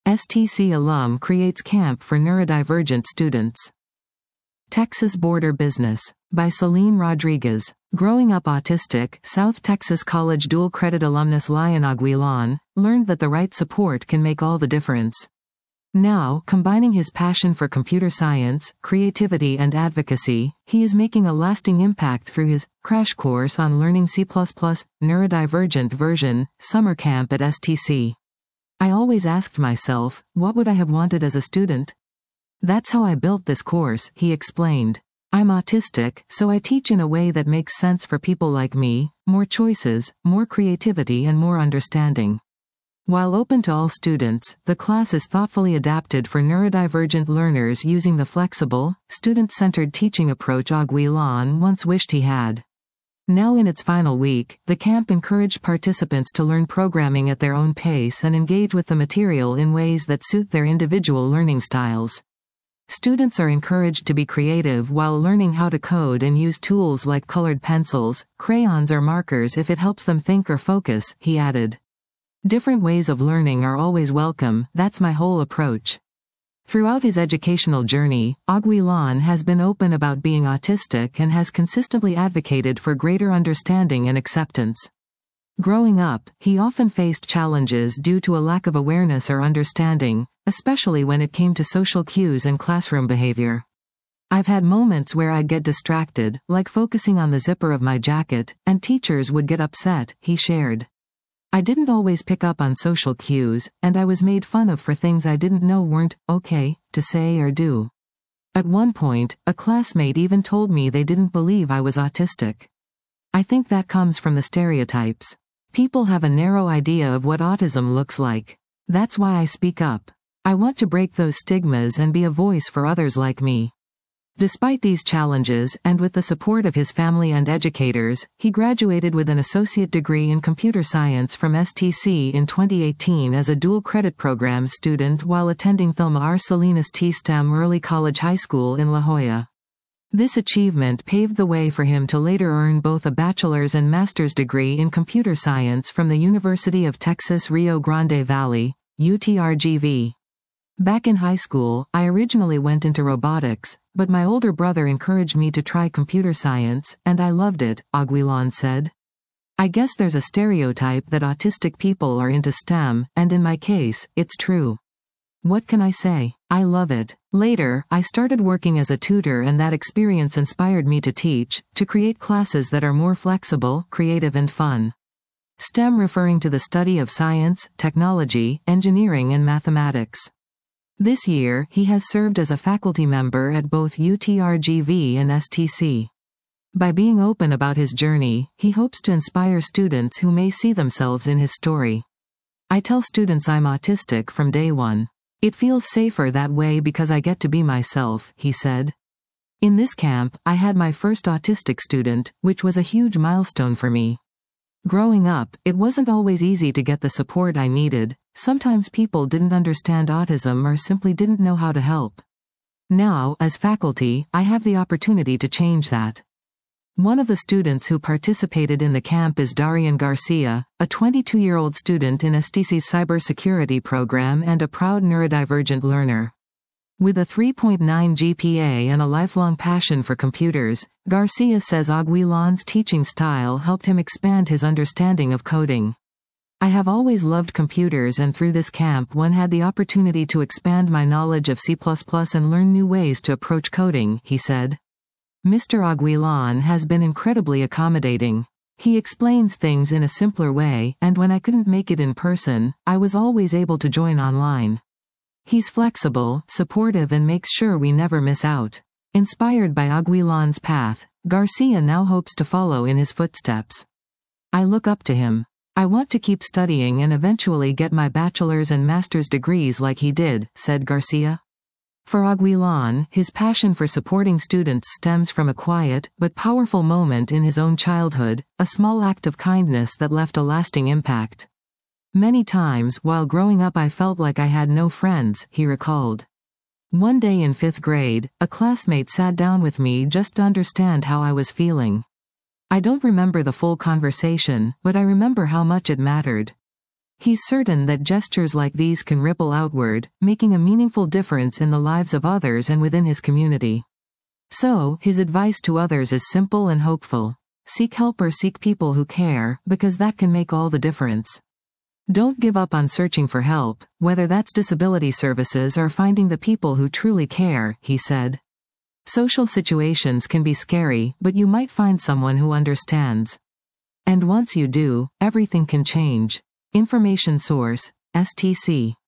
STC alum creates camp for neurodivergent students. Texas Border Business. By Celine Rodriguez. Growing up autistic, South Texas College dual credit alumnus Lion Aguilan learned that the right support can make all the difference. Now, combining his passion for computer science, creativity and advocacy, he is making a lasting impact through his crash course on learning C++ neurodivergent version summer camp at STC. I always asked myself, what would I have wanted as a student? That's how I built this course, he explained. I'm autistic, so I teach in a way that makes sense for people like me, more choices, more creativity and more understanding. While open to all students, the class is thoughtfully adapted for neurodivergent learners using the flexible, student-centered teaching approach Aguilan once wished he had. Now in its final week, the camp encouraged participants to learn programming at their own pace and engage with the material in ways that suit their individual learning styles. Students are encouraged to be creative while learning how to code and use tools like colored pencils, crayons or markers if it helps them think or focus, he added. Different ways of learning are always welcome, that's my whole approach. Throughout his educational journey, Aguilan has been open about being autistic and has consistently advocated for greater understanding and acceptance. Growing up, he often faced challenges due to a lack of awareness or understanding, especially when it came to social cues and classroom behavior. I've had moments where I'd get distracted, like focusing on the zipper of my jacket, and teachers would get upset, he shared. I didn't always pick up on social cues, and I was made fun of for things I didn't know weren't okay to say or do. At one point, a classmate even told me they didn't believe I was autistic. I think that comes from the stereotypes. People have a narrow idea of what autism looks like. That's why I speak up. I want to break those stigmas and be a voice for others like me. Despite these challenges, and with the support of his family and educators, he graduated with an associate degree in computer science from STC in 2018 as a dual credit program student while attending Thelma R. Salinas T. STEM Early College High School in La Jolla. This achievement paved the way for him to later earn both a bachelor's and master's degree in computer science from the University of Texas Rio Grande Valley, UTRGV. Back in high school, I originally went into robotics, but my older brother encouraged me to try computer science, and I loved it, Aguilan said. I guess there's a stereotype that autistic people are into STEM, and in my case, it's true. What can I say? I love it. Later, I started working as a tutor and that experience inspired me to teach, to create classes that are more flexible, creative and fun. STEM referring to the study of science, technology, engineering and mathematics. This year, he has served as a faculty member at both UTRGV and STC. By being open about his journey, he hopes to inspire students who may see themselves in his story. I tell students I'm autistic from day one. It feels safer that way because I get to be myself, he said. In this camp, I had my first autistic student, which was a huge milestone for me. Growing up, it wasn't always easy to get the support I needed. Sometimes people didn't understand autism or simply didn't know how to help. Now, as faculty, I have the opportunity to change that. One of the students who participated in the camp is Darian Garcia, a 22-year-old student in STC's cybersecurity program and a proud neurodivergent learner. With a 3.9 GPA and a lifelong passion for computers, Garcia says Aguilan's teaching style helped him expand his understanding of coding. I have always loved computers and through this camp one had the opportunity to expand my knowledge of C++ and learn new ways to approach coding, he said. Mr. Aguilan has been incredibly accommodating. He explains things in a simpler way, and when I couldn't make it in person, I was always able to join online. He's flexible, supportive and makes sure we never miss out. Inspired by Aguilan's path, Garcia now hopes to follow in his footsteps. I look up to him. I want to keep studying and eventually get my bachelor's and master's degrees like he did, said Garcia. For Aguilan, his passion for supporting students stems from a quiet, but powerful moment in his own childhood, a small act of kindness that left a lasting impact. Many times while growing up I felt like I had no friends, he recalled. One day in 5th grade, a classmate sat down with me just to understand how I was feeling. I don't remember the full conversation, but I remember how much it mattered. He's certain that gestures like these can ripple outward, making a meaningful difference in the lives of others and within his community. So, his advice to others is simple and hopeful. Seek help or seek people who care, because that can make all the difference. Don't give up on searching for help, whether that's disability services or finding the people who truly care, he said. Social situations can be scary, but you might find someone who understands. And once you do, everything can change. Information source, STC.